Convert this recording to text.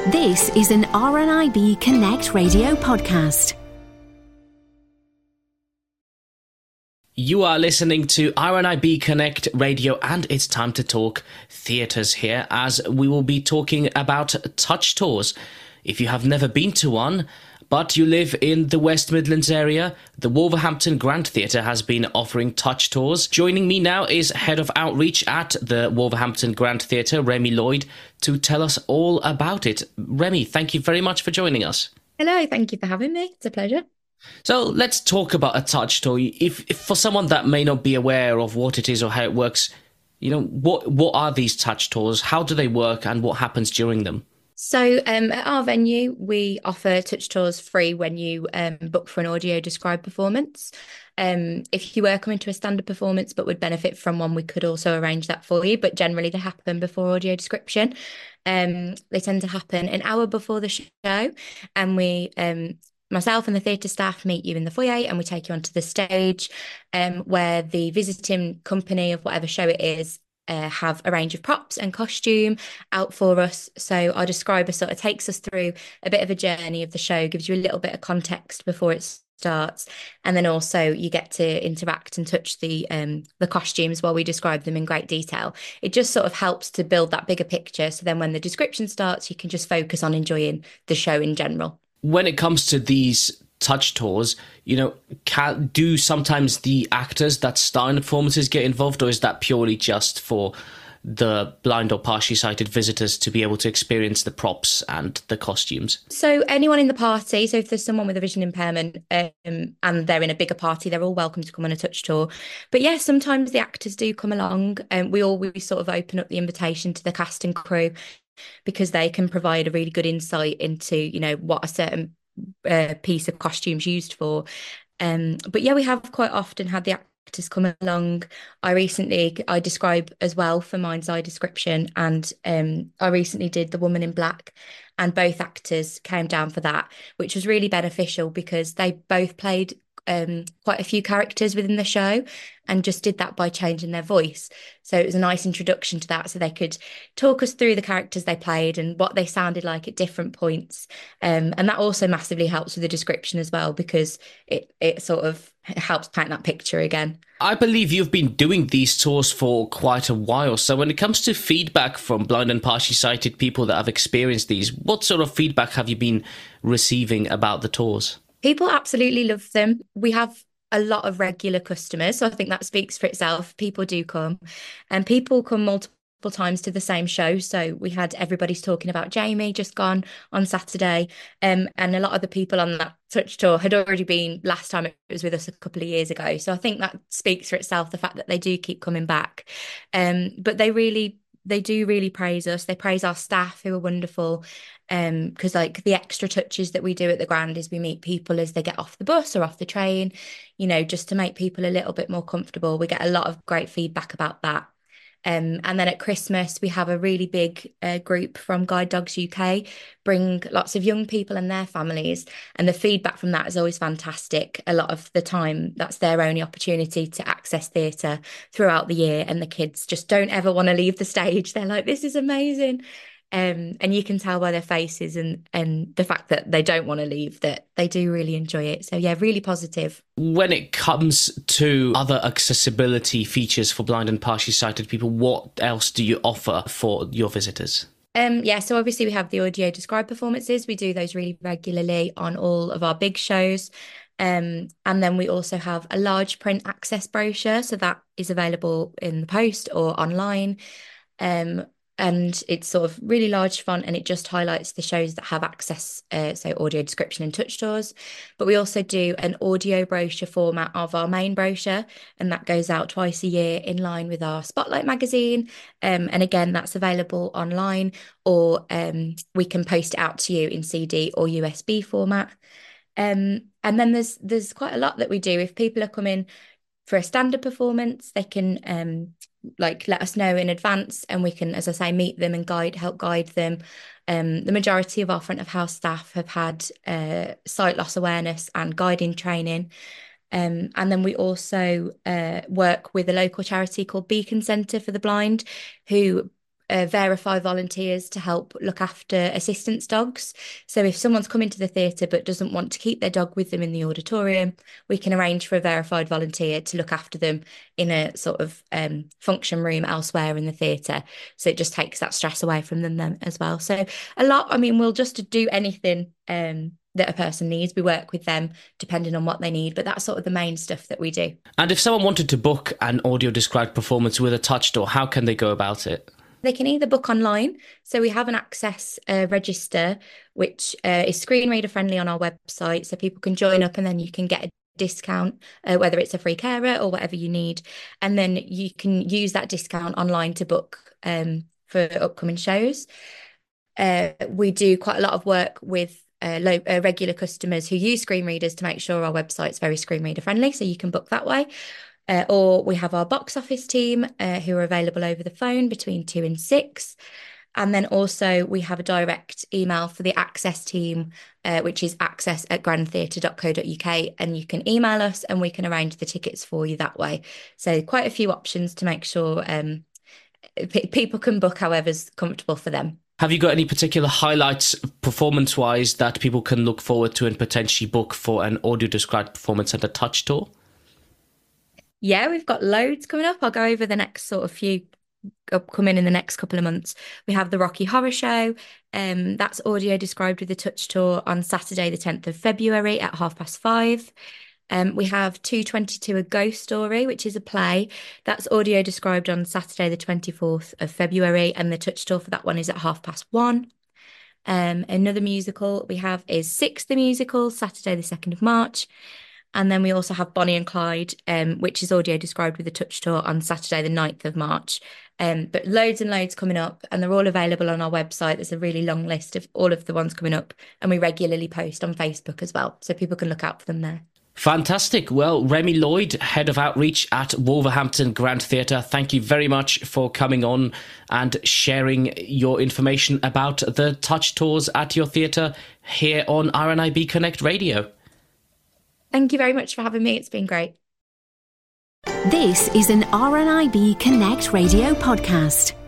This is an RNIB Connect radio podcast. You are listening to RNIB Connect Radio, and it's time to talk theatres here, as we will be talking about touch tours. If you have never been to one, but you live in the West Midlands area, the Wolverhampton Grand Theatre has been offering touch tours. Joining me now is Head of Outreach at the Wolverhampton Grand Theatre, Remy Lloyd, to tell us all about it. Remy, thank you very much for joining us. Hello, thank you for having me. It's a pleasure. So let's talk about a touch tour. If for someone that may not be aware of what it is or how it works, what are these touch tours? How do they work, and what happens during them? So at our venue, we offer touch tours free when you book for an audio described performance. If you were coming to a standard performance but would benefit from one, we could also arrange that for you. But generally, they happen before audio description. They tend to happen an hour before the show, and we myself and the theatre staff meet you in the foyer, and we take you onto the stage where the visiting company of whatever show it is have a range of props and costume out for us. So our describer sort of takes us through a bit of a journey of the show, gives you a little bit of context before it starts, and then also you get to interact and touch the costumes while we describe them in great detail. It just sort of helps to build that bigger picture, so then when the description starts, you can just focus on enjoying the show in general. When it comes to these touch tours, do sometimes the actors that star in the performances get involved, or is that purely just for the blind or partially sighted visitors to be able to experience the props and the costumes? So anyone in the party, so if there's someone with a vision impairment and they're in a bigger party, they're all welcome to come on a touch tour. But yeah, sometimes the actors do come along, and we sort of open up the invitation to the cast and crew, because they can provide a really good insight into, what a certain piece of costume's used for. But yeah, we have quite often had the actors come along. I describe as well for Mind's Eye Description, and I recently did The Woman in Black, and both actors came down for that, which was really beneficial because they both played quite a few characters within the show, and just did that by changing their voice. So it was a nice introduction to that, so they could talk us through the characters they played and what they sounded like at different points. And that also massively helps with the description as well, because it sort of helps paint that picture again. I believe you've been doing these tours for quite a while. So when it comes to feedback from blind and partially sighted people that have experienced these, what sort of feedback have you been receiving about the tours? People absolutely love them. We have a lot of regular customers, so I think that speaks for itself. People do come, and people come multiple times to the same show. So we had Everybody's Talking About Jamie just gone on Saturday, and a lot of the people on that touch tour had already been last time it was with us a couple of years ago. So I think that speaks for itself, the fact that they do keep coming back. But they do really praise us. They praise our staff, who are wonderful, because like the extra touches that we do at the Grand is we meet people as they get off the bus or off the train, just to make people a little bit more comfortable. We get a lot of great feedback about that. And then at Christmas, we have a really big group from Guide Dogs UK, bring lots of young people and their families. And the feedback from that is always fantastic. A lot of the time, that's their only opportunity to access theatre throughout the year. And the kids just don't ever want to leave the stage. They're like, this is amazing. And you can tell by their faces and the fact that they don't want to leave, that they do really enjoy it. So yeah, really positive. When it comes to other accessibility features for blind and partially sighted people, what else do you offer for your visitors? So obviously we have the audio described performances. We do those really regularly on all of our big shows. And then we also have a large print access brochure. So that is available in the post or online. And it's sort of really large font, and it just highlights the shows that have access, so audio description and touch tours. But we also do an audio brochure format of our main brochure, and that goes out twice a year in line with our Spotlight magazine. And again, that's available online, or we can post it out to you in CD or USB format. And then there's quite a lot that we do. If people are coming for a standard performance, they can let us know in advance, and we can, as I say, meet them and help guide them. The majority of our front of house staff have had sight loss awareness and guiding training. And then we also work with a local charity called Beacon Centre for the Blind, who verify volunteers to help look after assistance dogs. So if someone's coming to the theatre but doesn't want to keep their dog with them in the auditorium, we can arrange for a verified volunteer to look after them in a sort of function room elsewhere in the theatre. So it just takes that stress away from them then as well. So a lot, I mean, we'll just do anything that a person needs. We work with them depending on what they need, but that's sort of the main stuff that we do. And if someone wanted to book an audio described performance with a touch tour, how can they go about it? They can either book online. So we have an access register, which is screen reader friendly on our website. So people can join up and then you can get a discount, whether it's a free carer or whatever you need. And then you can use that discount online to book for upcoming shows. We do quite a lot of work with regular customers who use screen readers to make sure our website's very screen reader friendly. So you can book that way. Or we have our box office team who are available over the phone between 2 and 6. And then also we have a direct email for the access team, which is access@grandtheatre.co.uk. And you can email us and we can arrange the tickets for you that way. So quite a few options to make sure people can book however's comfortable for them. Have you got any particular highlights performance-wise that people can look forward to and potentially book for an audio-described performance at a touch tour? Yeah, we've got loads coming up. I'll go over the next sort of few upcoming in the next couple of months. We have the Rocky Horror Show. That's audio described with the touch tour on Saturday, the 10th of February at 5:30. We have 222 A Ghost Story, which is a play. That's audio described on Saturday, the 24th of February, and the touch tour for that one is at 1:30. Another musical we have is Six the Musical, Saturday, the 2nd of March. And then we also have Bonnie and Clyde, which is audio described with the touch tour on Saturday, the 9th of March. But loads and loads coming up, and they're all available on our website. There's a really long list of all of the ones coming up, and we regularly post on Facebook as well, so people can look out for them there. Fantastic. Well, Remi Lloyd, Head of Outreach at Wolverhampton Grand Theatre, thank you very much for coming on and sharing your information about the touch tours at your theatre here on RNIB Connect Radio. Thank you very much for having me. It's been great. This is an RNIB Connect Radio podcast.